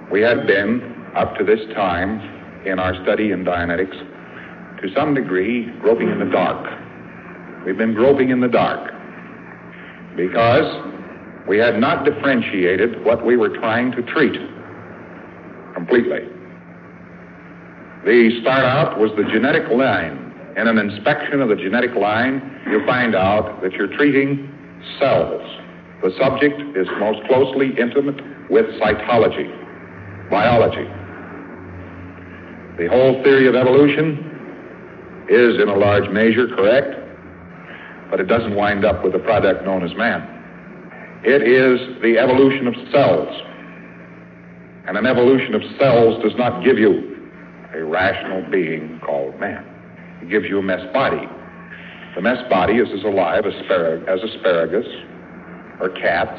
we had been, up to this time in our study in Dianetics, to some degree groping in the dark. We've been groping in the dark because we had not differentiated what we were trying to treat completely. The start out was the genetic line. In an inspection of the genetic line, you find out that you're treating cells. The subject is most closely intimate with cytology, biology. The whole theory of evolution is in a large measure correct, but it doesn't wind up with the product known as man. It is the evolution of cells. And an evolution of cells does not give you a rational being called man. It gives you a mess body. The mess body is as alive as asparagus or cats.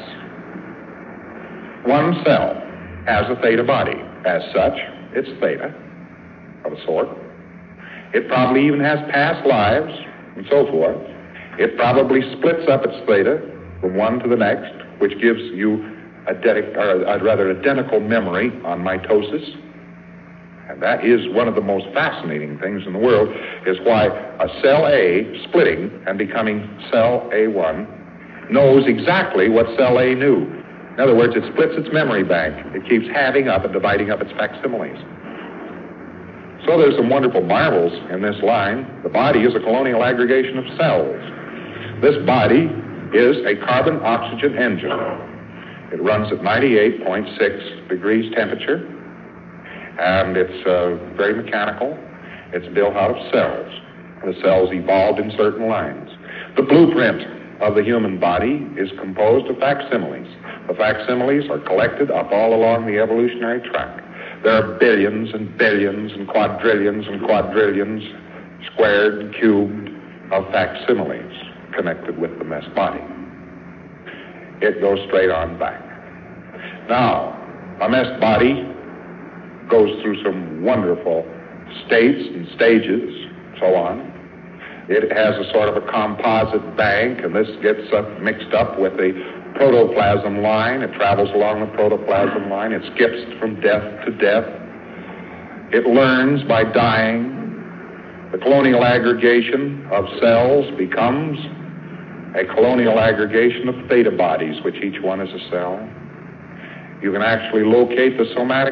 One cell has a theta body. As such, it's theta of a sort. It probably even has past lives and so forth. It probably splits up its theta from one to the next, which gives you identical memory on mitosis. And that is one of the most fascinating things in the world, is why a cell A splitting and becoming cell A1 knows exactly what cell A knew. In other words, it splits its memory bank. It keeps halving up and dividing up its facsimiles. So there's some wonderful marvels in this line. The body is a colonial aggregation of cells. This body is a carbon-oxygen engine. It runs at 98.6 degrees temperature, and it's very mechanical. It's built out of cells. The cells evolved in certain lines. The blueprint of the human body is composed of facsimiles. The facsimiles are collected up all along the evolutionary track. There are billions and billions and quadrillions squared and cubed of facsimiles connected with the mess body. It goes straight on back. Now, a mess body goes through some wonderful states and stages, so on. It has a sort of a composite bank, and this gets mixed up with the protoplasm line. It travels along the protoplasm line. It skips from death to death. It learns by dying. The colonial aggregation of cells becomes a colonial aggregation of theta bodies, which each one is a cell. You can actually locate the somatic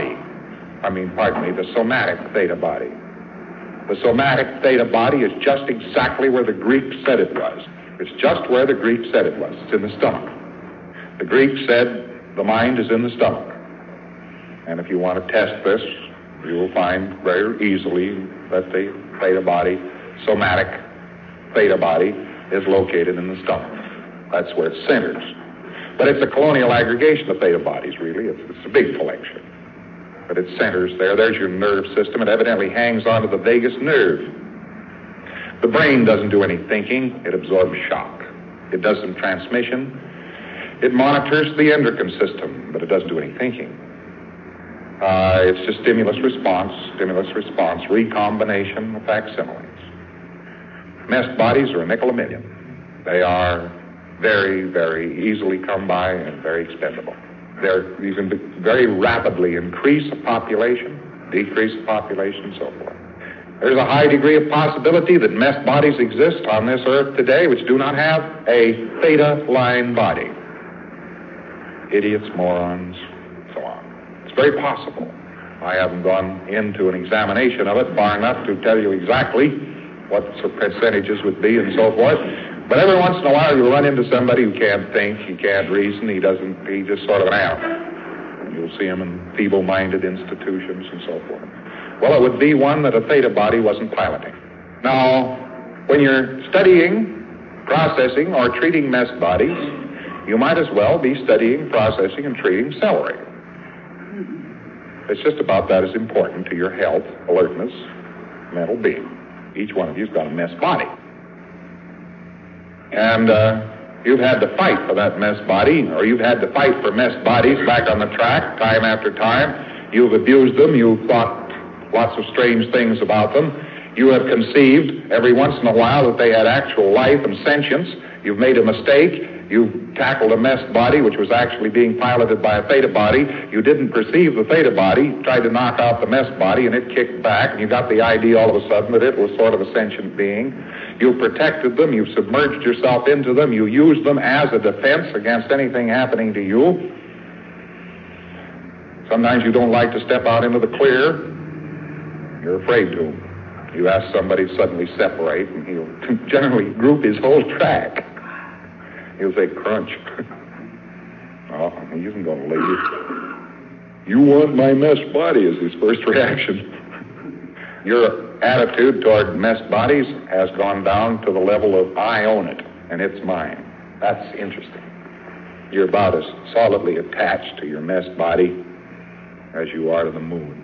theta body. The somatic theta body is just exactly where the Greeks said it was. It's just where the Greeks said it was. It's in the stomach. The Greeks said the mind is in the stomach. And if you want to test this, you will find very easily that the theta body, somatic theta body, is located in the stomach. That's where it centers. But it's a colonial aggregation of theta bodies, really. It's a big collection. But it centers there. There's your nerve system. It evidently hangs onto the vagus nerve. The brain doesn't do any thinking. It absorbs shock. It does some transmission. It monitors the endocrine system, but it doesn't do any thinking. It's just stimulus response, recombination of facsimiles. Mess bodies are a nickel a million. They are very, very easily come by and very expendable. You can very rapidly increase a population, decrease a population, and so forth. There's a high degree of possibility that mess bodies exist on this earth today which do not have a theta line body. Idiots, morons, so on. It's very possible. I haven't gone into an examination of it far enough to tell you exactly what the percentages would be and so forth. But every once in a while you'll run into somebody who can't think, he can't reason, he's just sort of an animal. You'll see him in feeble-minded institutions and so forth. Well, it would be one that a theta body wasn't piloting. Now, when you're studying, processing, or treating mess bodies, you might as well be studying, processing, and treating celery. It's just about that as important to your health, alertness, mental being. Each one of you's got a mess body. And you've had to fight for that mess body, or you've had to fight for mess bodies back on the track time after time. You've abused them. You've thought lots of strange things about them. You have conceived every once in a while that they had actual life and sentience. You've made a mistake. You tackled a mess body which was actually being piloted by a theta body. You didn't perceive the theta body, tried to knock out the mess body, and it kicked back, and you got the idea all of a sudden that it was sort of a sentient being. You protected them, you submerged yourself into them, you used them as a defense against anything happening to you. Sometimes you don't like to step out into the clear. You're afraid to. You ask somebody to suddenly separate, and he'll generally group his whole track. He'll say, crunch. Oh, he isn't going to leave you. You want my mess body is his first reaction. Your attitude toward mess bodies has gone down to the level of I own it, and it's mine. That's interesting. You're about as solidly attached to your mess body as you are to the moon.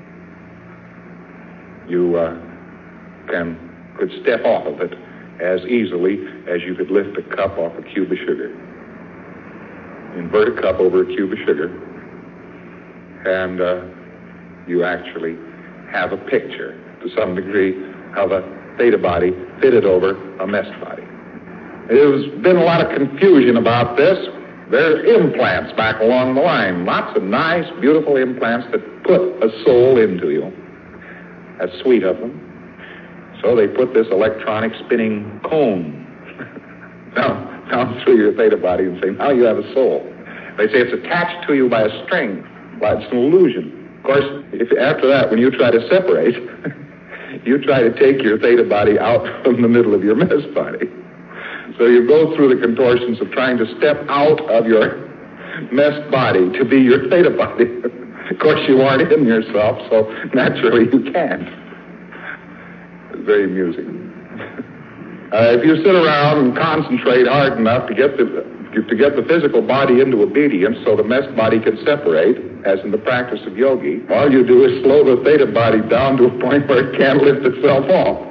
You could step off of it as easily as you could lift a cup off a cube of sugar. Invert a cup over a cube of sugar, and you actually have a picture, to some degree, of a theta body fitted over a mess body. There's been a lot of confusion about this. There are implants back along the line, lots of nice, beautiful implants that put a soul into you. That's sweet of them. So they put this electronic spinning cone down through your theta body and say, now you have a soul. They say it's attached to you by a string. Well, it's an illusion. Of course, after that, when you try to separate, you try to take your theta body out from the middle of your mess body. So you go through the contortions of trying to step out of your mess body to be your theta body. Of course, you aren't in yourself, so naturally you can't. It's very amusing. If you sit around and concentrate hard enough to get the physical body into obedience so the mess body can separate, as in the practice of yogi, all you do is slow the theta body down to a point where it can't lift itself off.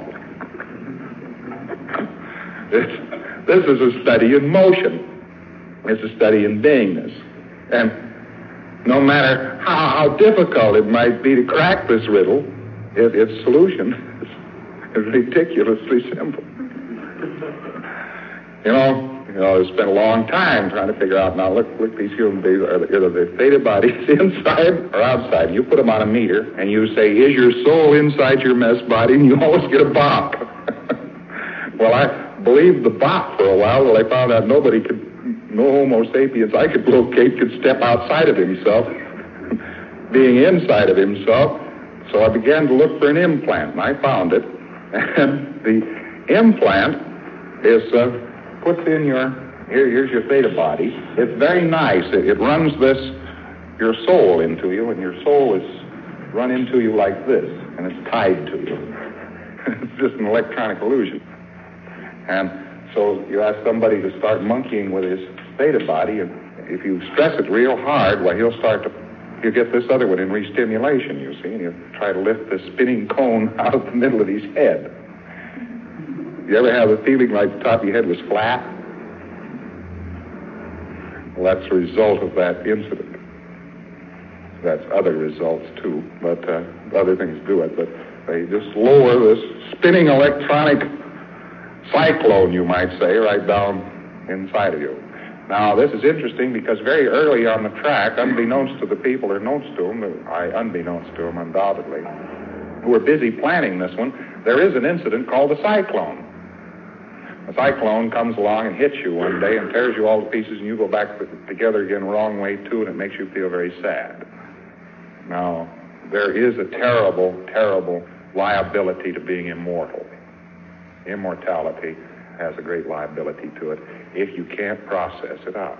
This is a study in motion. It's a study in beingness. And no matter how difficult it might be to crack this riddle, its solution is ridiculously simple. You know, I spent a long time trying to figure out, now look, these human beings, are the theta bodies inside or outside? You put them on a meter, and you say, is your soul inside your mess body? And you always get a bop. Well, I believed the bop for a while till I found out no Homo sapiens I could locate could step outside of himself, being inside of himself. So I began to look for an implant, and I found it. And the implant is puts in here's your theta body. It's very nice. It runs your soul into you, and your soul is run into you like this, and it's tied to you. It's just an electronic illusion. And so you ask somebody to start monkeying with his theta body, and if you stress it real hard, well, he'll get this other one in re-stimulation, you see, and he'll try to lift the spinning cone out of the middle of his head. You ever have a feeling like the top of your head was flat? Well, that's a result of that incident. That's other results, too, but other things do it. But they just lower this spinning electronic cyclone, you might say, right down inside of you. Now, this is interesting because very early on the track, unbeknownst to the people, or unbeknownst to them, undoubtedly, who were busy planning this one, there is an incident called the cyclone. A cyclone comes along and hits you one day and tears you all to pieces, and you go back together again wrong way, too, and it makes you feel very sad. Now, there is a terrible, terrible liability to being immortal. Immortality has a great liability to it if you can't process it out.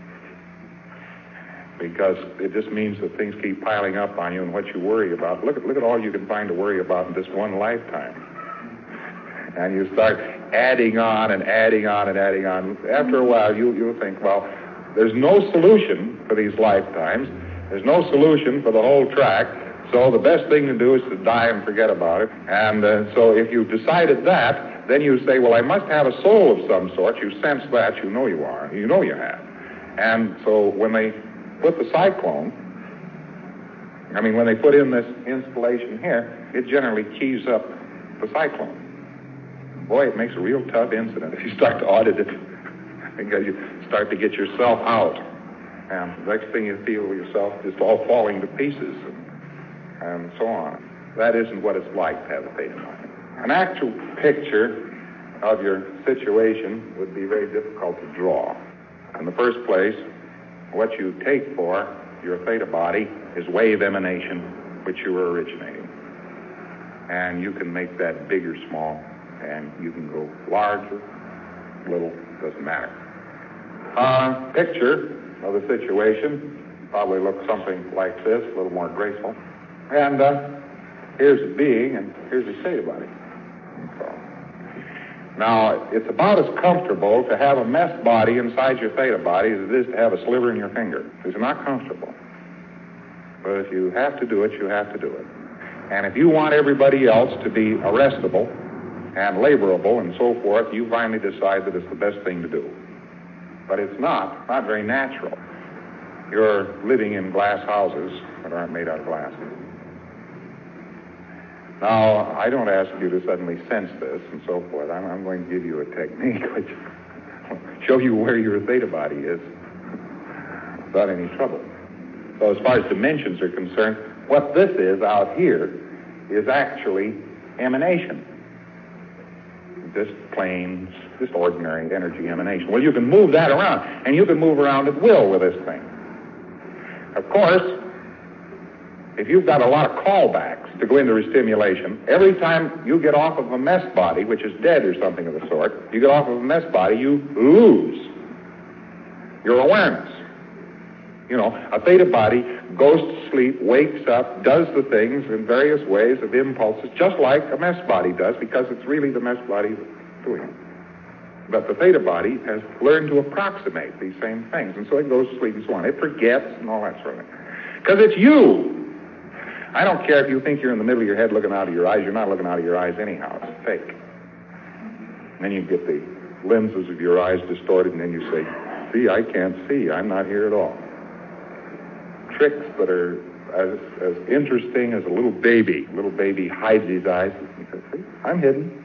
Because it just means that things keep piling up on you, and what you worry about. Look at all you can find to worry about in this one lifetime. And you start adding on and adding on and adding on. After a while, you'll think, well, there's no solution for these lifetimes. There's no solution for the whole track. So the best thing to do is to die and forget about it. And so if you've decided that, then you say, well, I must have a soul of some sort. You sense that. You know you are. You know you have. And so when they put the cyclone, when they put in this installation here, it generally keys up the cyclone. Boy, it makes a real tough incident if you start to audit it. because you start to get yourself out. And the next thing you feel yourself just all falling to pieces and so on. That isn't what it's like to have a theta mind. An actual picture of your situation would be very difficult to draw. In the first place, what you take for your theta body is wave emanation, which you were originating. And you can make that big or small, and you can go large or little, doesn't matter. Picture of the situation probably looks something like this, a little more graceful. And here's a being, and here's a theta body. So, now, it's about as comfortable to have a mesh body inside your theta body as it is to have a sliver in your finger. It's not comfortable. But if you have to do it, you have to do it. And if you want everybody else to be arrestable and laborable and so forth, you finally decide that it's the best thing to do. But it's not very natural. You're living in glass houses that aren't made out of glass. Now, I don't ask you to suddenly sense this and so forth. I'm going to give you a technique which will show you where your theta body is without any trouble. So as far as dimensions are concerned, what this is out here is actually emanation. Just plain, just ordinary energy emanation. Well, you can move that around, and you can move around at will with this thing. Of course, if you've got a lot of callbacks to go into restimulation, every time you get off of a mesh body, which is dead or something of the sort, you get off of a mesh body, you lose your awareness. You know, a theta body goes to sleep, wakes up, does the things in various ways of impulses, just like a mesh body does, because it's really the mesh body doing it. But the theta body has learned to approximate these same things, and so it goes to sleep and so on. It forgets and all that sort of thing. Because it's you. I don't care if you think you're in the middle of your head looking out of your eyes. You're not looking out of your eyes anyhow. It's fake. And then you get the lenses of your eyes distorted, and then you say, see, I can't see. I'm not here at all. Tricks that are as interesting as a little baby. A little baby hides his eyes. He says, see, I'm hidden.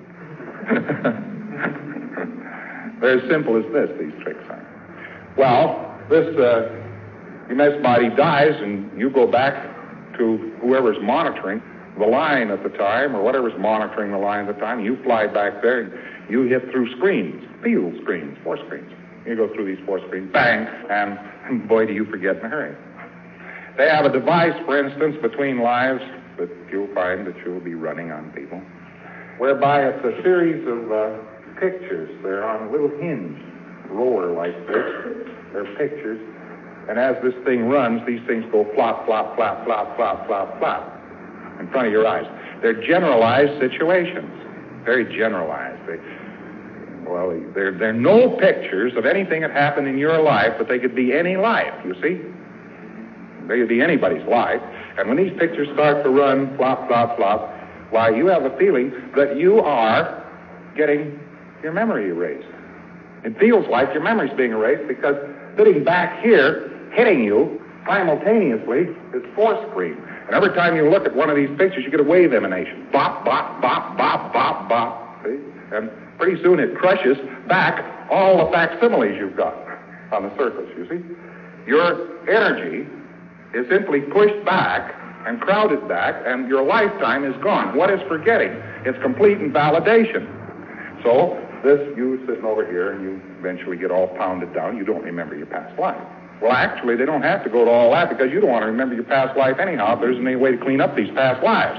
They're as simple as this, these tricks are. Well, this mesh body dies, and you go back to whoever's monitoring the line at the time, or whatever's monitoring the line at the time. You fly back there, and you hit through screens, field screens, 4 screens. You go through these 4 screens, bang, and boy, do you forget in a hurry. They have a device, for instance, between lives that you'll find that you'll be running on people, whereby it's a series of pictures. They're on a little hinge roller like this. They're pictures. And as this thing runs, these things go flop, flop, flop, flop, flop, flop, flop in front of your eyes. They're generalized situations, very generalized. They're no pictures of anything that happened in your life, but they could be any life, you see. They could be anybody's life. And when these pictures start to run, flop, flop, flop, why, you have a feeling that you are getting your memory erased. It feels like your memory's being erased because sitting back here, hitting you simultaneously is 4 screen. And every time you look at one of these pictures, you get a wave emanation. Bop, bop, bop, bop, bop, bop. See? And pretty soon it crushes back all the facsimiles you've got on the surface, you see. Your energy is simply pushed back and crowded back, and your lifetime is gone. What is forgetting? It's complete invalidation. So this, you sitting over here, and you eventually get all pounded down. You don't remember your past life. Well, actually, they don't have to go to all that because you don't want to remember your past life anyhow if there isn't any way to clean up these past lives.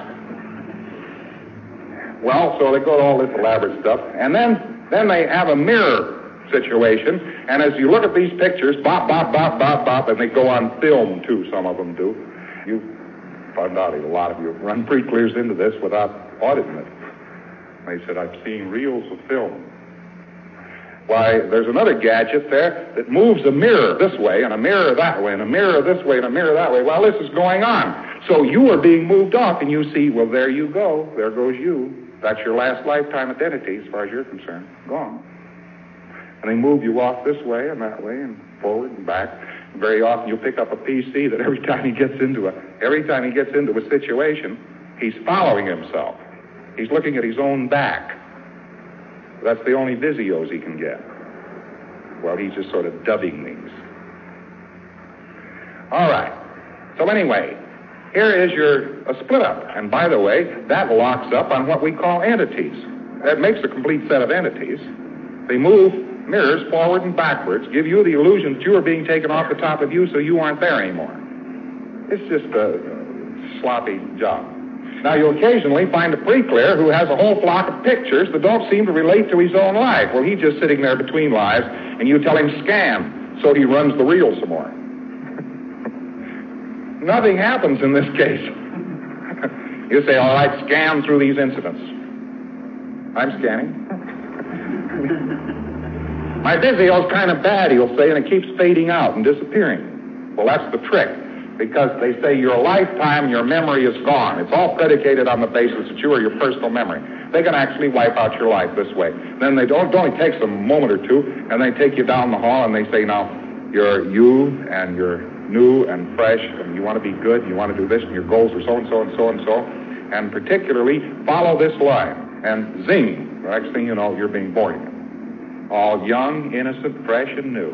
Well, so they go to all this elaborate stuff, and then they have a mirror situation, and as you look at these pictures, bop, bop, bop, bop, bop, and they go on film, too, some of them do. You found out a lot of you run pretty clears into this without auditing it. They said, I've seen reels of film. Why, there's another gadget there that moves a mirror this way, and a mirror that way, and a mirror this way, and a mirror that way. Well, this is going on. So you are being moved off, and you see, well, there you go. There goes you. That's your last lifetime identity, as far as you're concerned. Gone. And they move you off this way and that way and forward and back. And very often you'll pick up a PC that every time he gets into a situation, he's following himself. He's looking at his own back. That's the only visios he can get. Well, he's just sort of dubbing these. All right. So anyway, here is a split up. And by the way, that locks up on what we call entities. That makes a complete set of entities. They move mirrors forward and backwards, give you the illusion that you are being taken off the top of you so you aren't there anymore. It's just a sloppy job. Now, you occasionally find a pre-clear who has a whole flock of pictures that don't seem to relate to his own life. Well, he's just sitting there between lives, and you tell him scan, so he runs the reel some more. Nothing happens in this case. You say, all right, scan through these incidents. I'm scanning. My Vizio's kind of bad, he'll say, and it keeps fading out and disappearing. Well, that's the trick, because they say your lifetime, your memory is gone. It's all predicated on the basis that you are your personal memory. They can actually wipe out your life this way. Then it only takes a moment or two, and they take you down the hall, and they say, now, you're you, and you're new and fresh, and you want to be good, you want to do this, and your goals are so and so and so and so, and particularly follow this line, and zing, the next thing you know, you're being born again. All young, innocent, fresh, and new.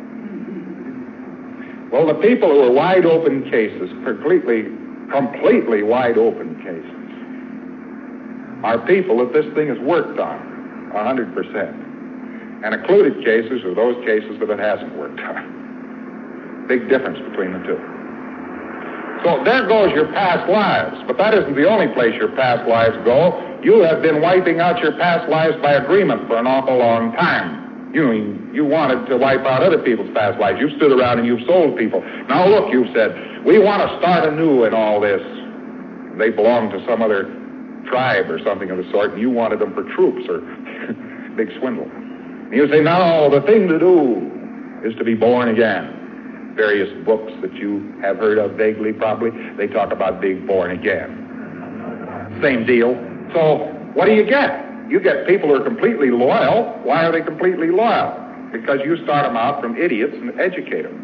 Well, the people who are wide open cases, completely wide open cases, are people that this thing is worked on 100%. And occluded cases are those cases that it hasn't worked on. Big difference between the two. So there goes your past lives, but that isn't the only place your past lives go. You have been wiping out your past lives by agreement for an awful long time. You wanted to wipe out other people's past lives. You've stood around and you've sold people. Now look, you've said, we want to start anew in all this. They belong to some other tribe or something of the sort, and you wanted them for troops or big swindle. And you say, no, the thing to do is to be born again. Various books that you have heard of vaguely, probably, they talk about being born again. Same deal. So what do you get? You get people who are completely loyal. Why are they completely loyal? Because you start them out from idiots and educate them.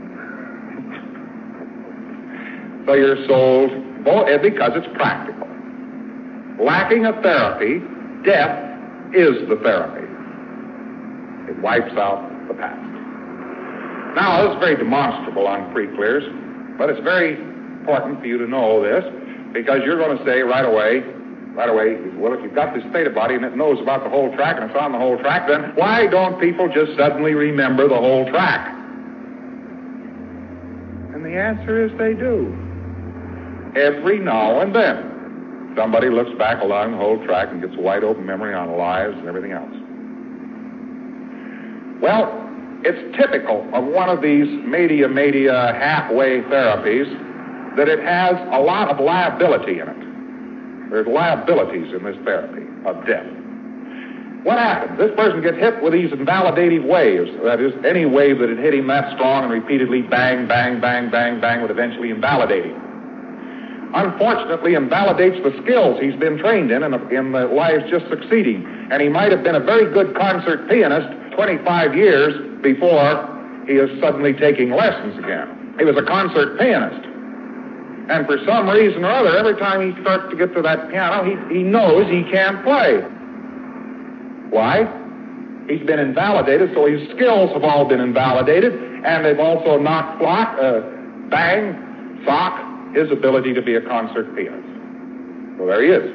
So you're sold because it's practical. Lacking a therapy, death is the therapy. It wipes out the past. Now, this is very demonstrable on pre-clears, but it's very important for you to know this, because you're going to say right away, well, if you've got this theta body and it knows about the whole track and it's on the whole track, then why don't people just suddenly remember the whole track? And the answer is they do. Every now and then, somebody looks back along the whole track and gets a wide open memory on lives and everything else. Well, it's typical of one of these media halfway therapies that it has a lot of liability in it. There's liabilities in this therapy of death. What happens? This person gets hit with these invalidative waves. That is, any wave that had hit him that strong and repeatedly bang, bang, bang, bang, bang would eventually invalidate him. Unfortunately, invalidates the skills he's been trained in the lives just succeeding. And he might have been a very good concert pianist 25 years before he is suddenly taking lessons again. He was a concert pianist. And for some reason or other, every time he starts to get to that piano, he knows he can't play. Why? He's been invalidated, so his skills have all been invalidated, and they've also knocked his ability to be a concert pianist. Well, there he is.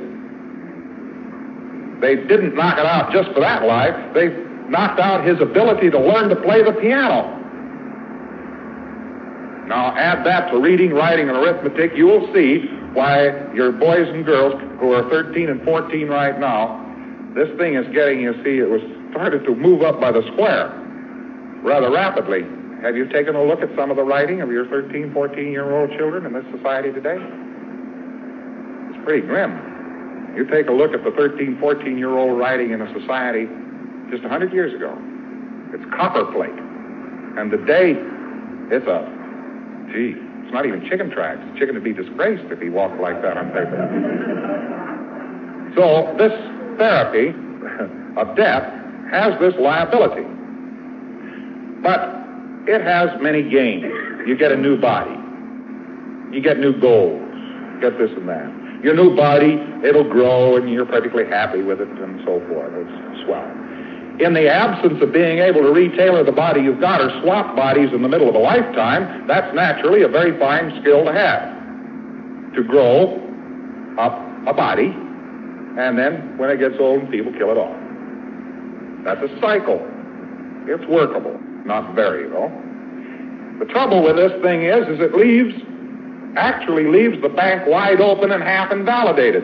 They didn't knock it out just for that life. They knocked out his ability to learn to play the piano. Now, add that to reading, writing, and arithmetic, you will see why your boys and girls who are 13 and 14 right now, this thing is getting, you see, it was started to move up by the square rather rapidly. Have you taken a look at some of the writing of your 13, 14-year-old children in this society today? It's pretty grim. You take a look at the 13, 14-year-old writing in a society just 100 years ago. It's copperplate. And today, it's it's not even chicken tracks. The chicken would be disgraced if he walked like that on paper. So this therapy of death has this liability. But it has many gains. You get a new body. You get new goals. Get this and that. Your new body, it'll grow and you're perfectly happy with it and so forth. It's swell. in the absence of being able to retailor the body you've got or swap bodies in the middle of a lifetime, that's naturally a very fine skill to have. To grow up a body, and then when it gets old and feeble, kill it off. That's a cycle. It's workable. Not very, though. The trouble with this thing is it actually leaves the bank wide open and half invalidated.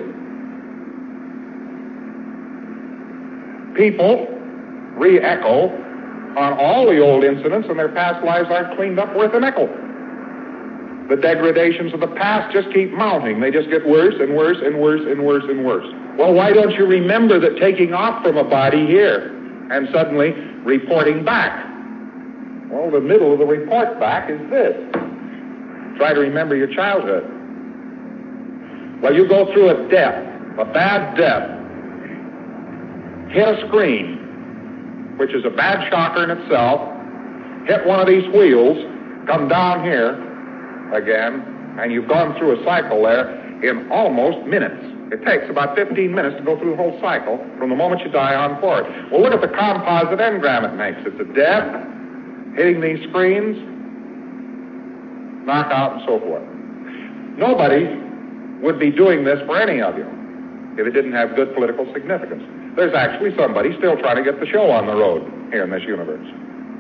People re-echo on all the old incidents, and their past lives aren't cleaned up worth a nickel. The degradations of the past just keep mounting. They just get worse and worse and worse and worse and worse. Well, why don't you remember that taking off from a body here and suddenly reporting back? Well, the middle of the report back is this. Try to remember your childhood. Well, you go through a death, a bad death, hit a screen, which is a bad shocker in itself, hit one of these wheels, come down here again, and you've gone through a cycle there in almost minutes. It takes about 15 minutes to go through the whole cycle from the moment you die on forward. Well, look at the composite engram it makes. It's a death, hitting these screens, knockout, and so forth. Nobody would be doing this for any of you if it didn't have good political significance. There's actually somebody still trying to get the show on the road here in this universe.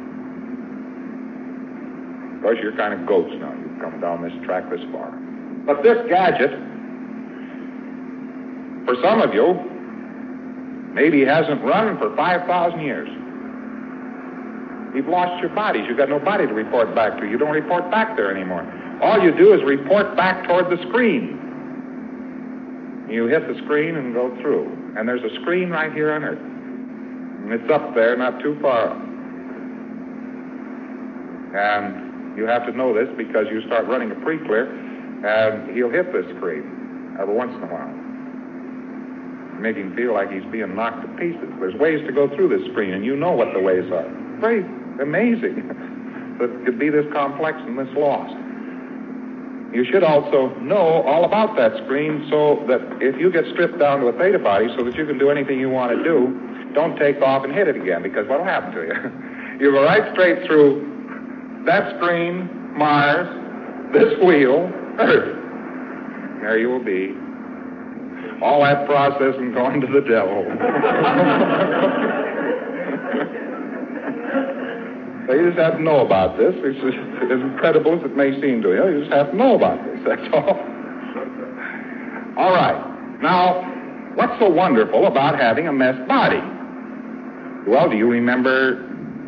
Of course, you're kind of goats now. You've come down this track this far. But this gadget, for some of you, maybe hasn't run for 5,000 years. You've lost your bodies. You've got no body to report back to. You don't report back there anymore. All you do is report back toward the screen. You hit the screen and go through. And there's a screen right here on Earth. And it's up there, not too far up. And you have to know this because you start running a pre-clear, and he'll hit this screen every once in a while. Make him feel like he's being knocked to pieces. There's ways to go through this screen, and you know what the ways are. Very amazing that it could be this complex and this lost. You should also know all about that screen so that if you get stripped down to a theta body so that you can do anything you want to do, don't take off and hit it again, because what'll happen to you? You go right straight through that screen, Mars, this wheel, Earth. There you will be. All that process and going to the devil. So you just have to know about this. It's just, as incredible as it may seem to you, you just have to know about this, that's all. All right. Now, what's so wonderful about having a messed body? Well, do you remember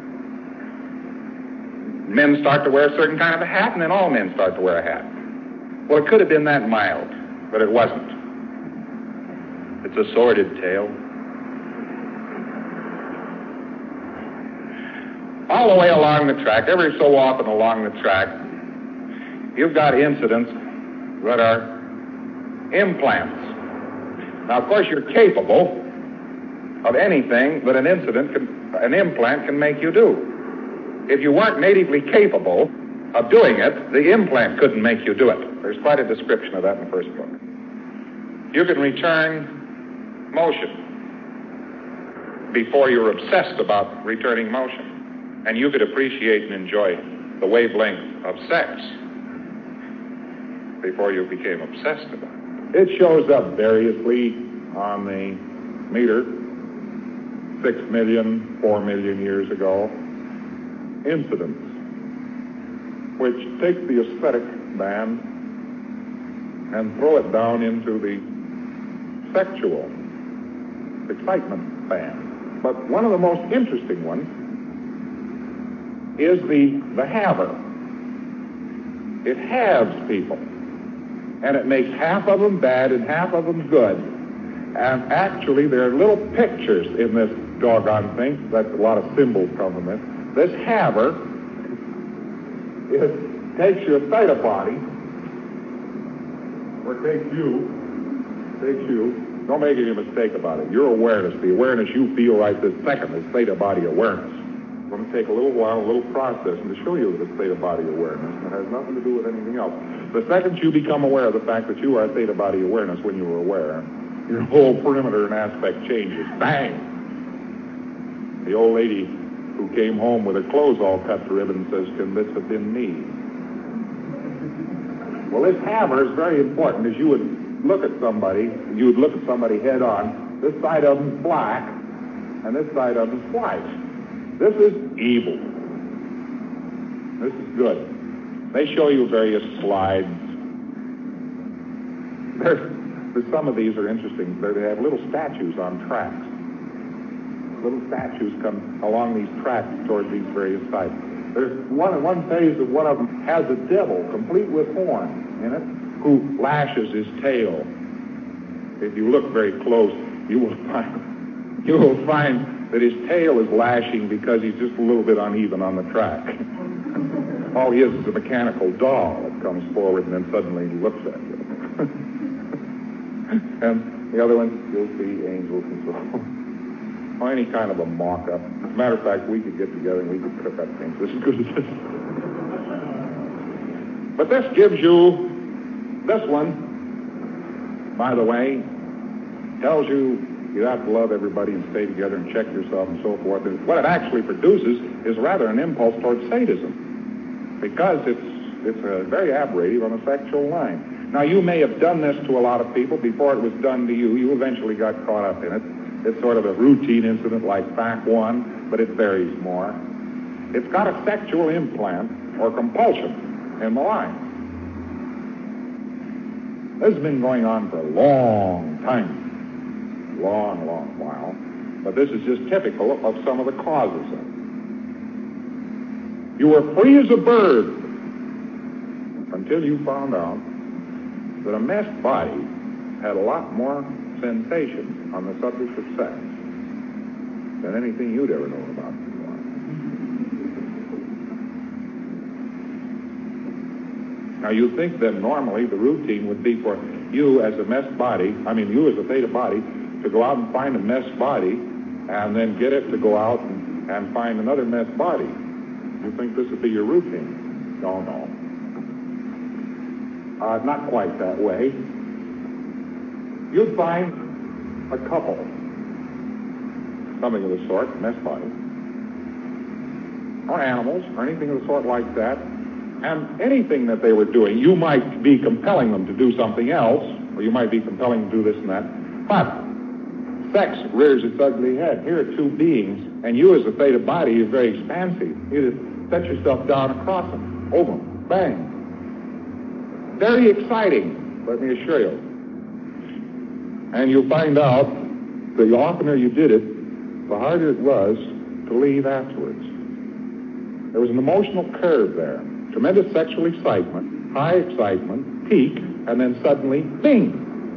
men start to wear a certain kind of a hat, and then all men start to wear a hat? Well, it could have been that mild, but it wasn't. It's a sordid tale. All the way along the track, every so often along the track, you've got incidents that are implants. Now, of course, you're capable of anything that an implant can make you do. If you weren't natively capable of doing it, the implant couldn't make you do it. There's quite a description of that in the first book. You can return motion before you're obsessed about returning motion. And you could appreciate and enjoy the wavelength of sex before you became obsessed about it. It shows up variously on the meter, 6 million, 4 million years ago. Incidents, which take the aesthetic band and throw it down into the sexual excitement band. But one of the most interesting ones is the haver. It halves people, and it makes half of them bad and half of them good. And actually, there are little pictures in this doggone thing. That's a lot of symbols come from this. This haver takes your theta body, or takes you. Don't make any mistake about it. Your awareness, the awareness you feel right this second, is theta body awareness. It's going to take a little while, a little processing to show you that it's theta body awareness. It has nothing to do with anything else. The second you become aware of the fact that you are theta body awareness when you were aware, your whole perimeter and aspect changes. Bang! The old lady who came home with her clothes all cut to ribbons says, "Can this have been me?" Well, this hammer is very important. As you would look at somebody head on. This side of them is black, and this side of them is white. This is evil. This is good. They show you various slides. Some of these are interesting. They have little statues on tracks. Little statues come along these tracks toward these various sites. There's one phase of one of them has a devil, complete with horns in it, who lashes his tail. If you look very close, you will find that his tail is lashing because he's just a little bit uneven on the track. All he is a mechanical doll that comes forward and then suddenly looks at you. And the other one, you'll see angels and so on. Or any kind of a mock-up. As a matter of fact, we could get together and we could cook up things as good as this. But this gives you, this one, by the way, tells you you have to love everybody and stay together and check yourself and so forth. And what it actually produces is rather an impulse towards sadism, because it's very aberrative on a sexual line. Now, you may have done this to a lot of people before it was done to you. You eventually got caught up in it. It's sort of a routine incident like fact one, but it varies more. It's got a sexual implant or compulsion in the line. This has been going on for a long time. Long while. But this is just typical of some of the causes of it. You were free as a bird until you found out that a messed body had a lot more sensation on the subject of sex than anything you'd ever known about before. Now, you think that normally the routine would be for you as a messed body, you as a theta body, to go out and find a messed body and then get it to go out and find another messed body. You think this would be your routine? No. Not quite that way. You'd find a couple, something of the sort, messed body, or animals, or anything of the sort like that, and anything that they were doing, you might be compelling them to do something else, or you might be compelling them to do this and that, but sex rears its ugly head. Here are two beings, and you as a theta body is very expansive. You just set yourself down across them, over them, bang. Very exciting, let me assure you. And you'll find out the oftener you did it, the harder it was to leave afterwards. There was an emotional curve there. Tremendous sexual excitement, high excitement, peak, and then suddenly, bing!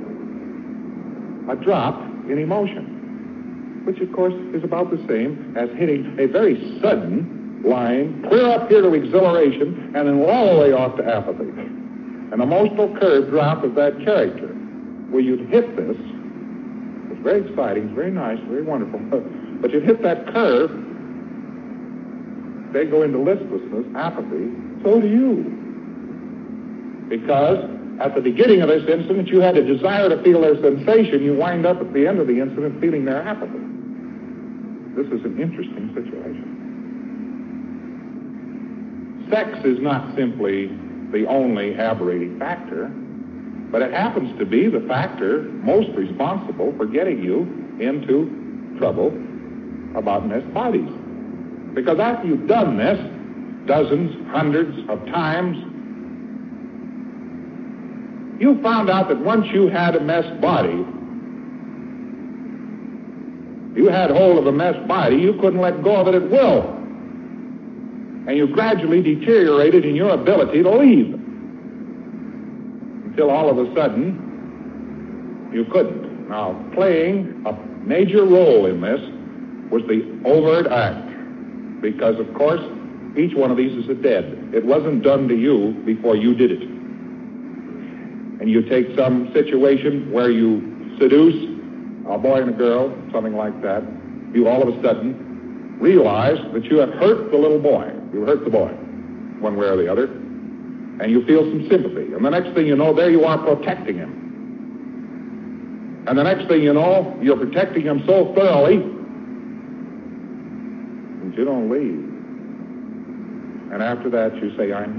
A drop in emotion, which of course is about the same as hitting a very sudden line, clear up here to exhilaration, and then all the way off to apathy. An emotional curve drop of that character, where you'd hit this. It's very exciting, it's very nice, very wonderful, but you'd hit that curve, they go into listlessness, apathy, so do you. Because at the beginning of this incident, you had a desire to feel their sensation. You wind up at the end of the incident feeling their apathy. This is an interesting situation. Sex is not simply the only aberrating factor, but it happens to be the factor most responsible for getting you into trouble about messed bodies. Because after you've done this dozens, hundreds of times, you found out that once you had a messed body, you had hold of a messed body, you couldn't let go of it at will. And you gradually deteriorated in your ability to leave. Until all of a sudden, you couldn't. Now, playing a major role in this was the overt act. Because, of course, each one of these is a dead. It wasn't done to you before you did it. And you take some situation where you seduce a boy and a girl, something like that, you all of a sudden realize that you have hurt the little boy. You hurt the boy, one way or the other, and you feel some sympathy. And the next thing you know, there you are protecting him. And the next thing you know, you're protecting him so thoroughly But you don't leave. And after that, you say, I'm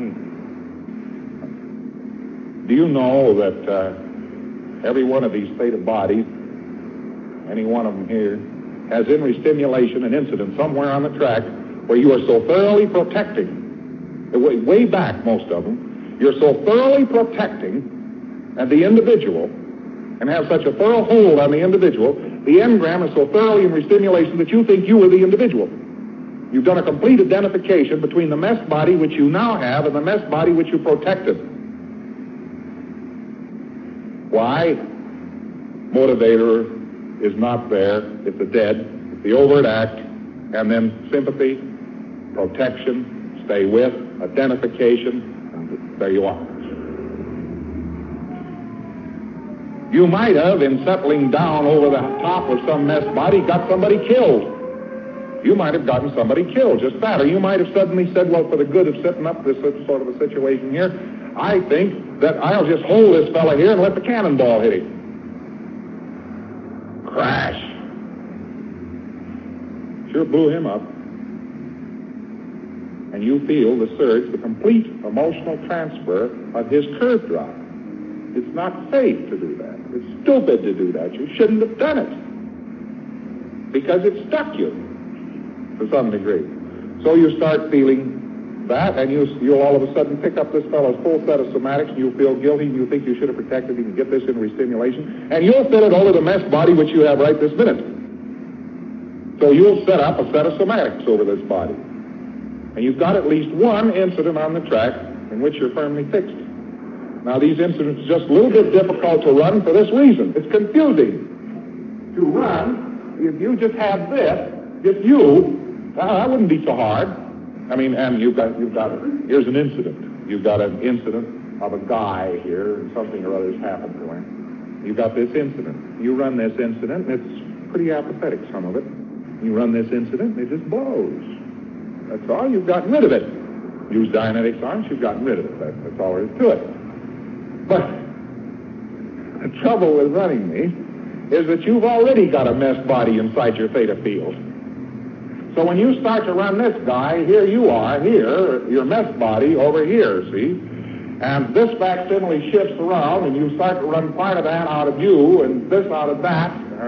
he. Do you know that every one of these theta bodies, any one of them here, has in-re stimulation and incident somewhere on the track where you are so thoroughly protecting, way back, most of them, you're so thoroughly protecting the individual and have such a thorough hold on the individual, the engram is so thoroughly in-re stimulation that you think you are the individual. You've done a complete identification between the mesh body which you now have and the mesh body which you protected. Why? Motivator is not there. It's a dead. It's the overt act. And then sympathy, protection, stay with, identification, and there you are. You might have, in settling down over the top of some mesh body, got somebody killed. You might have gotten somebody killed, just that. Or you might have suddenly said, well, for the good of setting up this sort of a situation here, I think that I'll just hold this fella here and let the cannonball hit him. Crash. Sure blew him up. And you feel the surge, the complete emotional transfer of his curve drop. It's not safe to do that. It's stupid to do that. You shouldn't have done it. Because it stuck you to some degree. So you start feeling that, and you'll all of a sudden pick up this fellow's full set of somatics, and you'll feel guilty, and you think you should have protected him and get this in-re stimulation, and you'll fit it over the mesh body which you have right this minute. So you'll set up a set of somatics over this body. And you've got at least one incident on the track in which you're firmly fixed. Now, these incidents are just a little bit difficult to run for this reason. It's confusing to run if you just have this, just you. That wouldn't be so hard. I mean, and you've got here's an incident. You've got an incident of a guy here, and something or other's happened to him. You've got this incident. You run this incident, and it's pretty apathetic, some of it. You run this incident, and it just blows. That's all. You've gotten rid of it. Use Dianetics on it, you've gotten rid of it. That's all there is to it. But the trouble with running me is that you've already got a mesh body inside your theta field. So when you start to run this guy, here you are, here, your mesh body over here, see? And this facsimile shifts around, and you start to run part of that out of you, and this out of that.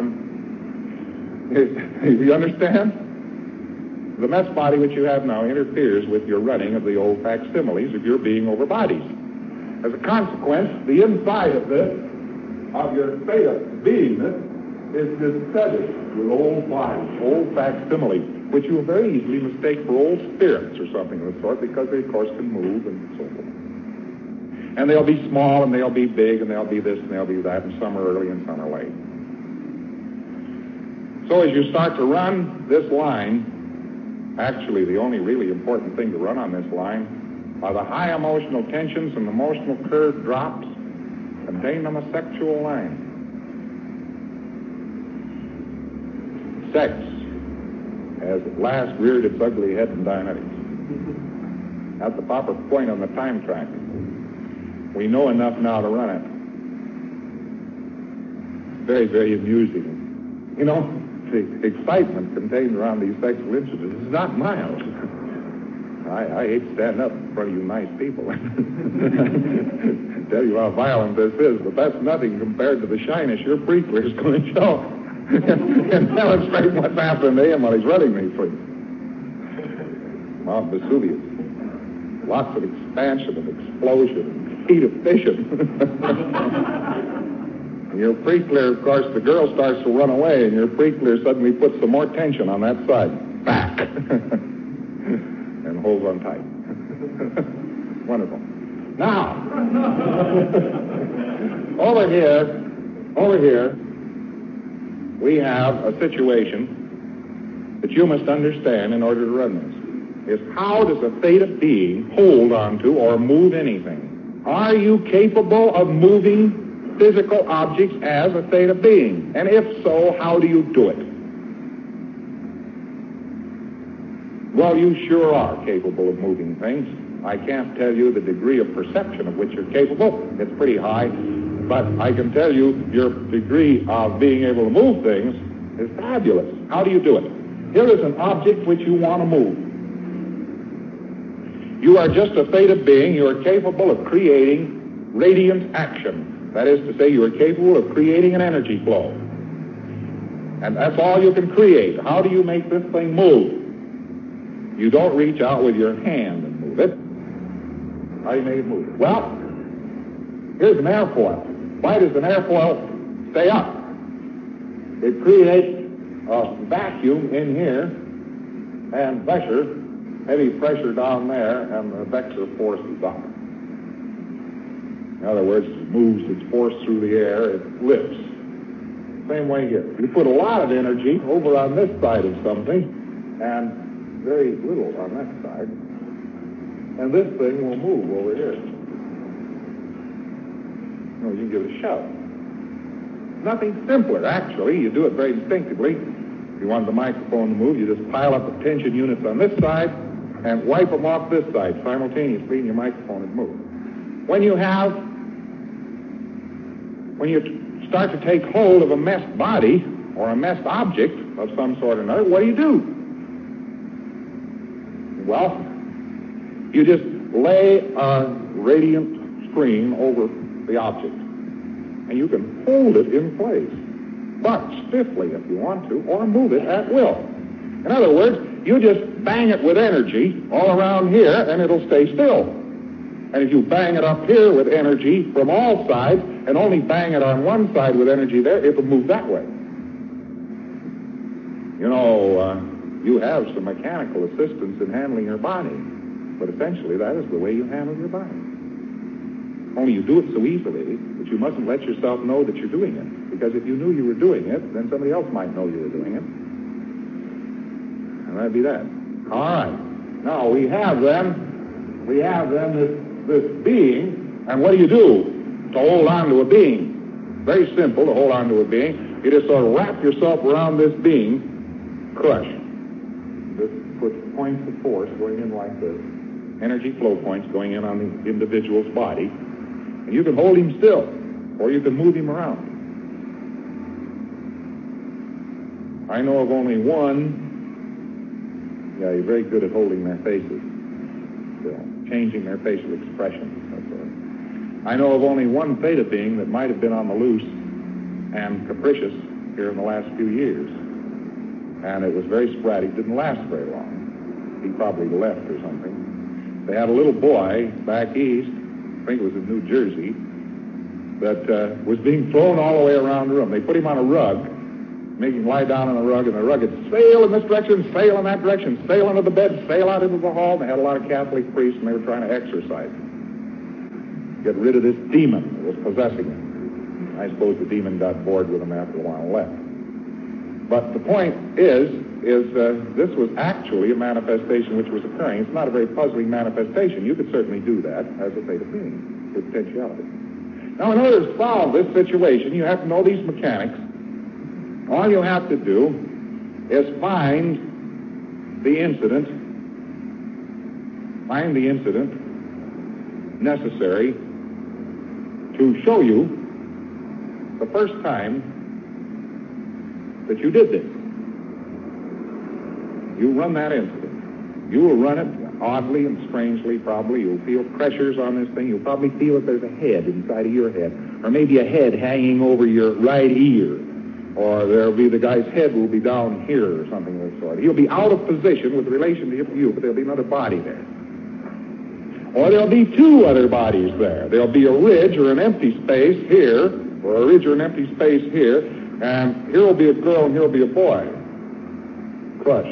You understand? The mesh body which you have now interferes with your running of the old facsimiles of your being over bodies. As a consequence, the inside of this, of your theta beingness, is dissevered with old bodies, old facsimiles, which you will very easily mistake for old spirits or something of the sort, because they, of course, can move and so forth. And they'll be small, and they'll be big, and they'll be this, and they'll be that, and some are early and some are late. So as you start to run this line, actually the only really important thing to run on this line are the high emotional tensions and emotional curve drops contained on the sexual line. Sex has at last reared its ugly head in Dianetics. At the proper point on the time track. We know enough now to run it. Very, very amusing. You know, the excitement contained around these sexual incidents is not mild. I hate to stand up in front of you nice people and tell you how violent this is, but that's nothing compared to the shyness your preacher is going to show and demonstrate what's happening to him while he's running me for you. Mount Vesuvius. Lots of expansion and explosion and heat of fission. And your pre-clear, of course, the girl starts to run away, and your pre-clear suddenly puts some more tension on that side. Back. And holds on tight. Wonderful. Now, over here, we have a situation that you must understand in order to run this. Is how does a theta being hold on to or move anything? Are you capable of moving physical objects as a theta being? And if so, how do you do it? Well, you sure are capable of moving things. I can't tell you the degree of perception of which you're capable. It's pretty high. But I can tell you your degree of being able to move things is fabulous. How do you do it? here is an object which you want to move. You are just a theta being. You are capable of creating radiant action. That is to say, you are capable of creating an energy flow. And that's all you can create. How do you make this thing move? You don't reach out with your hand and move it. How do you make it move? Well, here's an airfoil. Why does an airfoil stay up? It creates a vacuum in here and pressure, heavy pressure down there, and the vector force is up. In other words, it moves its force through the air, it lifts. Same way here. You put a lot of energy over on this side of something, and very little on that side, and this thing will move over here. You can give it a shove. Nothing simpler, actually. You do it very instinctively. If you want the microphone to move, you just pile up the tension units on this side and wipe them off this side simultaneously, and your microphone is moved. When you start to take hold of a messed body or a messed object of some sort or another, what do? Well, you just lay a radiant screen over the object, and you can hold it in place, but stiffly if you want to, or move it at will. In other words, you just bang it with energy all around here, and it'll stay still. And if you bang it up here with energy from all sides, and only bang it on one side with energy there, it'll move that way. You have some mechanical assistance in handling your body, but essentially that is the way you handle your body. Only you do it so easily that you mustn't let yourself know that you're doing it. Because if you knew you were doing it, then somebody else might know you were doing it. And that'd be that. All right. Now, we have then this being, and what do you do to hold on to a being? Very simple to hold on to a being. You just sort of wrap yourself around this being, crush. This puts points of force going in like this, energy flow points going in on the individual's body. And you can hold him still, or you can move him around. I know of only one. Yeah, you're very good at holding their faces, changing their facial expressions. That's all. I know of only one theta being that might have been on the loose and capricious here in the last few years. And it was very sporadic, didn't last very long. He probably left or something. They had a little boy back east, I think it was in New Jersey, that was being thrown all the way around the room. They put him on a rug, make him lie down on the rug, and the rug would sail in this direction, sail in that direction, sail into the bed, sail out into the hall. They had a lot of Catholic priests, and they were trying to exorcise him, get rid of this demon that was possessing him. I suppose the demon got bored with him after a while and left. But the point is this was actually a manifestation which was occurring. It's not a very puzzling manifestation. You could certainly do that as a theta being, with potentiality. Now, in order to solve this situation, you have to know these mechanics. All you have to do is find the incident necessary to show you the first time that you did this. You run that incident. You will run it oddly and strangely, probably. You'll feel pressures on this thing. You'll probably feel that there's a head inside of your head, or maybe a head hanging over your right ear, or there'll be the guy's head will be down here or something of the sort. He'll be out of position with relation to you, but there'll be another body there. Or there'll be two other bodies there. There'll be a ridge or an empty space here, or a ridge or an empty space here, and here will be a girl and here will be a boy. Crush.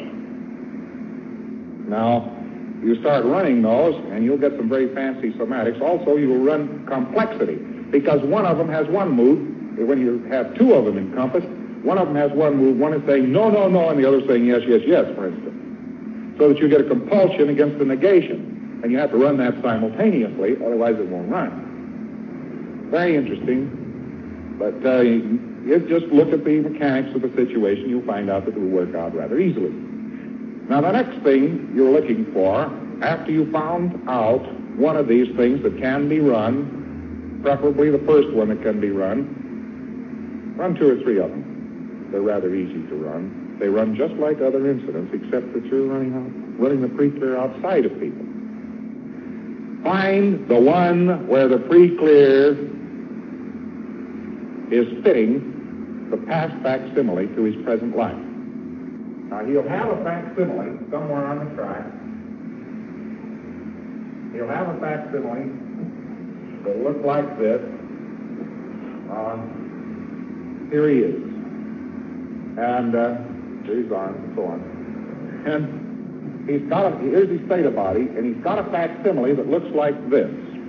Now, you start running those, and you'll get some very fancy somatics. Also, you will run complexity, because one of them has one move. When you have two of them encompassed, one of them has one move. One is saying no, no, no, and the other is saying yes, yes, yes, for instance. So that you get a compulsion against the negation. And you have to run that simultaneously, otherwise it won't run. Very interesting. But you just look at the mechanics of the situation, you'll find out that it will work out rather easily. Now, the next thing you're looking for, after you found out one of these things that can be run, preferably the first one that can be run two or three of them. They're rather easy to run. They run just like other incidents, except that you're running the pre-clear outside of people. Find the one where the pre-clear is fitting the past facsimile to his present life. Now, he'll have a facsimile somewhere on the track. He'll have a facsimile that'll look like this. Here he is. And here's his arms and so on. And here's his theta body, and he's got a facsimile that looks like this.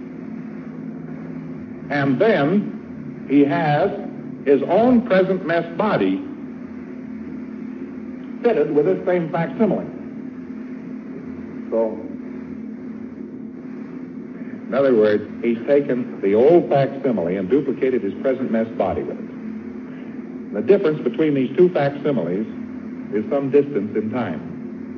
And then he has his own present mesh body fitted with this same facsimile. So, in other words, he's taken the old facsimile and duplicated his present mesh body with it. The difference between these two facsimiles is some distance in time.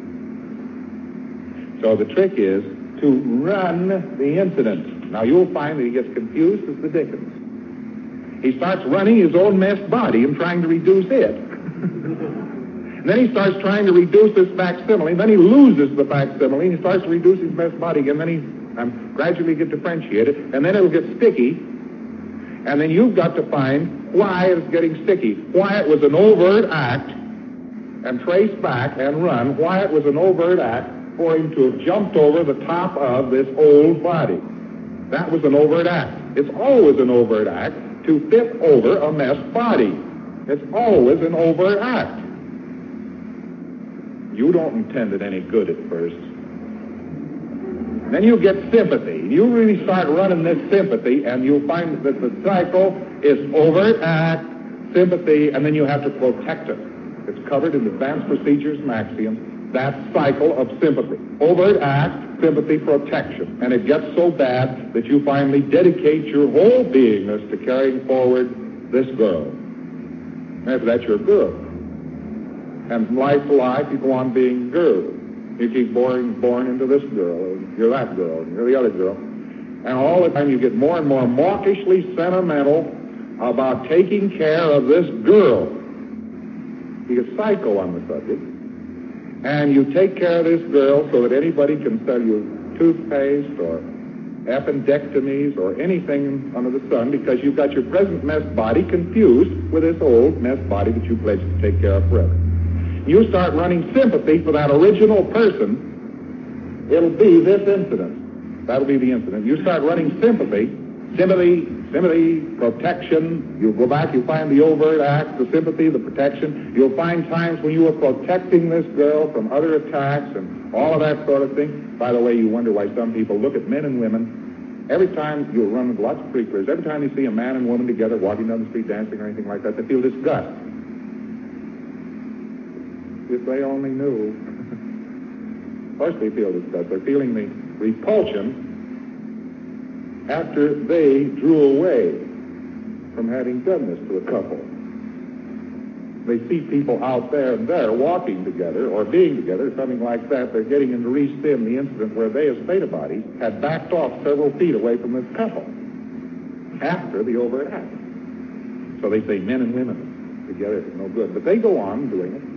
So the trick is to run the incident. Now you'll find that he gets confused as the dickens. He starts running his own mesh body and trying to reduce it. And then he starts trying to reduce this facsimile. Then he loses the facsimile and he starts to reduce his mesh body again. Then he gradually get differentiated, and then it'll get sticky. And then you've got to find why it's getting sticky, why it was an overt act, and trace back and run why it was an overt act for him to have jumped over the top of this old body. That was an overt act. It's always an overt act to fit over a mesh body. It's always an overt act. You don't intend it any good at first. Then you get sympathy. You really start running this sympathy, and you'll find that the cycle is overt act, sympathy, and then you have to protect it. It's covered in Advanced Procedures Maxims, that cycle of sympathy. Overt act, sympathy, protection. And it gets so bad that you finally dedicate your whole beingness to carrying forward this girl. After that, you're a girl. And from life to life, you go on being girl. You keep born into this girl, and you're that girl, and you're the other girl. And all the time you get more and more mawkishly sentimental about taking care of this girl. You get psycho on the subject. And you take care of this girl so that anybody can sell you toothpaste or appendectomies or anything under the sun because you've got your present mesh body confused with this old mesh body that you pledged to take care of forever. You start running sympathy for that original person, it'll be this incident. That'll be the incident. You start running sympathy, protection. You go back, you find the overt act, the sympathy, the protection. You'll find times when you were protecting this girl from other attacks and all of that sort of thing. By the way, you wonder why some people look at men and women. Every time you'll run with lots of pre-clears, every time you see a man and woman together walking down the street dancing or anything like that, they feel disgust. If they only knew. Of course they feel disgust. They're feeling the repulsion after they drew away from having done this to a couple. They see people out there and there walking together or being together, something like that. They're getting into re-sim the incident where they, as theta bodies, had backed off several feet away from this couple after the overt act. So they say men and women together is no good. But they go on doing it.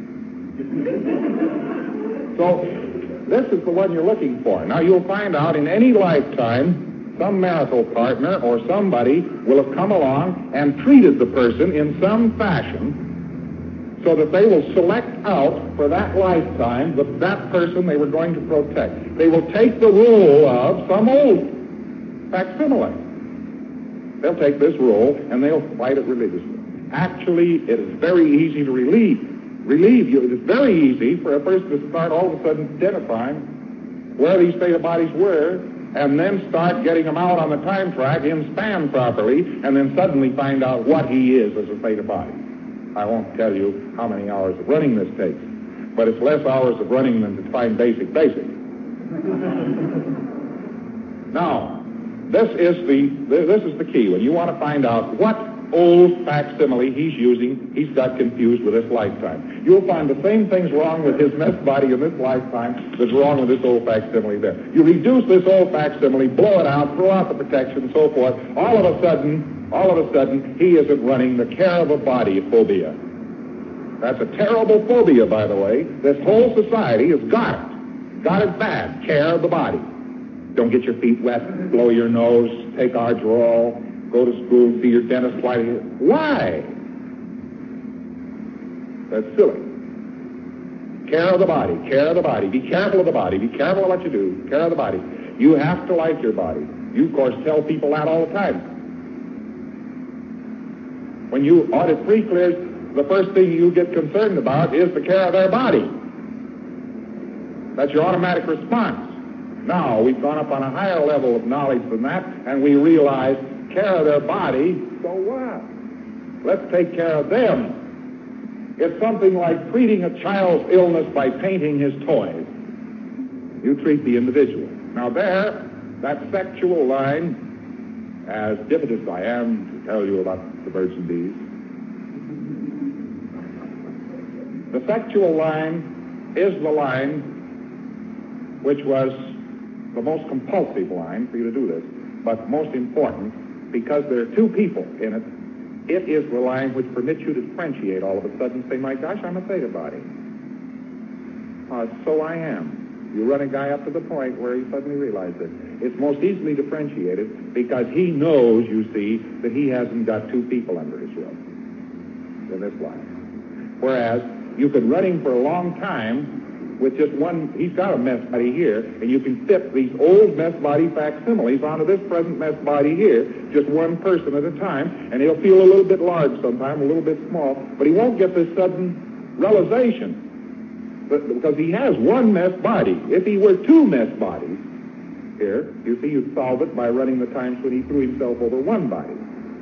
So this is the one you're looking for. Now you'll find out in any lifetime some marital partner or somebody will have come along and treated the person in some fashion so that they will select out for that lifetime that person they were going to protect. They will take the role of some old facsimile. They'll take this role and they'll fight it religiously. Actually, it is very easy to relieve you. It is very easy for a person to start all of a sudden identifying where these theta bodies were and then start getting them out on the time track in span properly and then suddenly find out what he is as a theta body. I won't tell you how many hours of running this takes, but it's less hours of running than to find basic. Now, this is the key. When you want to find out what old facsimile he's using, he's got confused with this lifetime. You'll find the same things wrong with his mesh body in this lifetime that's wrong with this old facsimile there. You reduce this old facsimile, blow it out, throw out the protection, and so forth. All of a sudden, he isn't running the care of a body phobia. That's a terrible phobia, by the way. This whole society has got it. Got it bad. Care of the body. Don't get your feet wet, blow your nose, take Ardrol, go to school, see your dentist. Why? That's silly. Care of the body, care of the body. Be careful of the body. Be careful of what you do. Care of the body. You have to like your body. You, of course, tell people that all the time. When you audit pre-clears, the first thing you get concerned about is the care of their body. That's your automatic response. Now, we've gone up on a higher level of knowledge than that, and we realize care of their body, so what? Let's take care of them. It's something like treating a child's illness by painting his toys. You treat the individual. Now there, that sexual line, as diffident as I am to tell you about the birds and bees, the sexual line is the line which was the most compulsive line for you to do this, but most important because there are two people in it. It is the line which permits you to differentiate all of a sudden and say, my gosh, I'm a theta-body. So I am. You run a guy up to the point where he suddenly realizes it. It's most easily differentiated because he knows, you see, that he hasn't got two people under his roof in this line. Whereas you could run him for a long time with just one. He's got a mess body here, and you can fit these old mess body facsimiles onto this present mess body here, just one person at a time, and he'll feel a little bit large sometime, a little bit small, but he won't get this sudden realization because he has one mess body. If he were two mess bodies here, you see, you'd solve it by running the times when he threw himself over one body.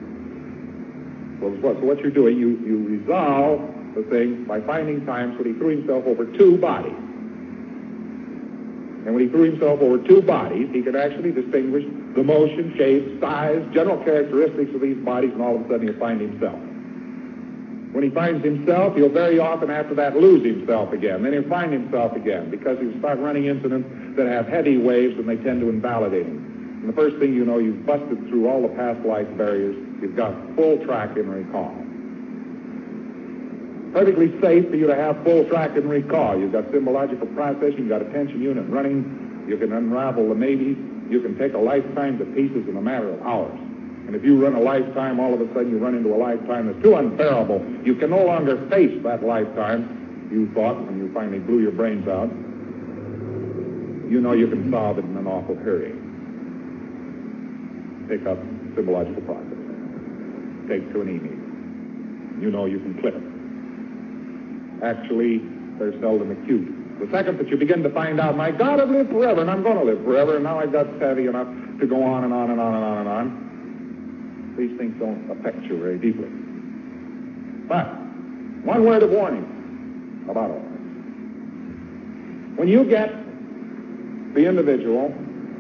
So what you're doing, you resolve the thing by finding times when he threw himself over two bodies. And when he threw himself over two bodies, he could actually distinguish the motion, shape, size, general characteristics of these bodies, and all of a sudden he'll find himself. When he finds himself, he'll very often after that lose himself again. Then he'll find himself again because he'll start running incidents that have heavy waves and they tend to invalidate him. And the first thing you know, you've busted through all the past life barriers. You've got full track and recall. Perfectly safe for you to have full track and recall. You've got symbological processing, you've got attention unit running, you can unravel the maybes, you can take a lifetime to pieces in a matter of hours. And if you run a lifetime, all of a sudden you run into a lifetime that's too unbearable. You can no longer face that lifetime, you thought, when you finally blew your brains out. You know you can solve it in an awful hurry. Pick up symbological processing. Take to an e-meter. You know you can clip it. Actually, they're seldom acute. The second that you begin to find out, my God, I've lived forever, and I'm going to live forever, and now I've got savvy enough to go on and on and on and on and on, these things don't affect you very deeply. But one word of warning about all this. When you get the individual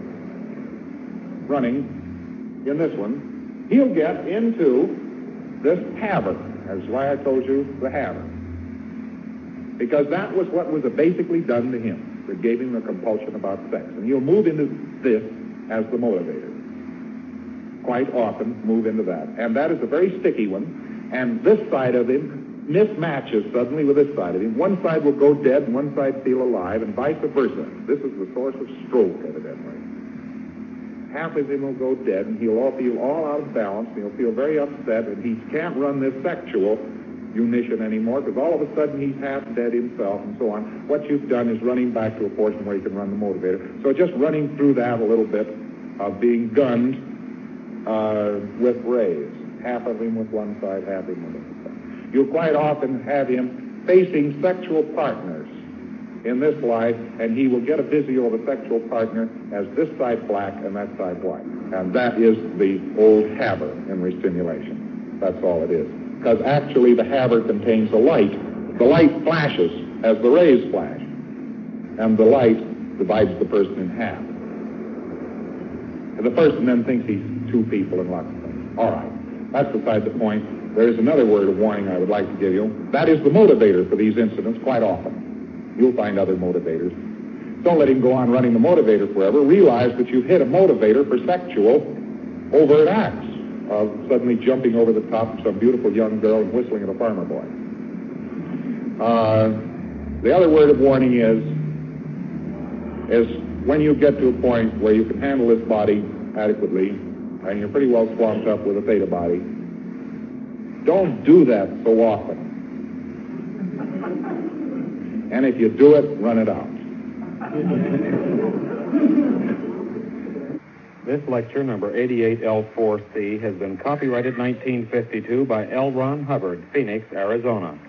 running in this one, he'll get into this habit. That's why I told you the habit. Because that was what was basically done to him that gave him the compulsion about sex. And he'll move into this as the motivator. Quite often move into that. And that is a very sticky one. And this side of him mismatches suddenly with this side of him. One side will go dead and one side feel alive, and vice versa. This is the source of stroke, evidently. Half of him will go dead, and he'll all feel all out of balance, and he'll feel very upset, and he can't run this sexual unition anymore, because all of a sudden he's half dead himself and so on. What you've done is running back to a portion where you can run the motivator. So just running through that a little bit of being gunned with rays. Half of him with one side, half of him with the other side. You'll quite often have him facing sexual partners in this life, and he will get a visual of a sexual partner as this side black and that side white. And that is the old haber in restimulation. That's all it is. Because actually the haber contains a light. The light flashes as the rays flash. And the light divides the person in half. And the person then thinks he's two people and lots of things. All right. That's beside the point. There is another word of warning I would like to give you. That is the motivator for these incidents quite often. You'll find other motivators. Don't let him go on running the motivator forever. Realize that you've hit a motivator for sexual overt acts of suddenly jumping over the top of some beautiful young girl and whistling at a farmer boy. The other word of warning is when you get to a point where you can handle this body adequately, and you're pretty well swamped up with a theta body, don't do that so often. And if you do it, run it out. This lecture, number 88L4C, has been copyrighted 1952 by L. Ron Hubbard, Phoenix, Arizona.